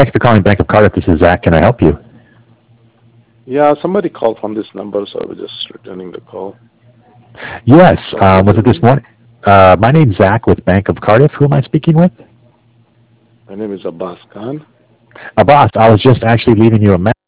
Thanks for calling Bank of Cardiff. This is Zach. Can I help you? Yeah, somebody called from this number, so I was just returning the call. Yes. Was it this morning? My name's Zach with Bank of Cardiff. Who am I speaking with? My name is Abbas Khan. Boss, I was just actually leaving you a message.